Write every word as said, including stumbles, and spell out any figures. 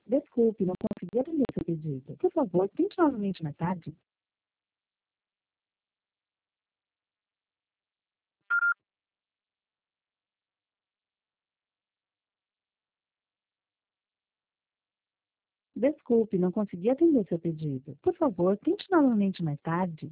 Desculpe, não consegui atender seu pedido. Por favor, tente novamente mais tarde. Desculpe, não consegui atender seu pedido. Por favor, tente novamente mais tarde.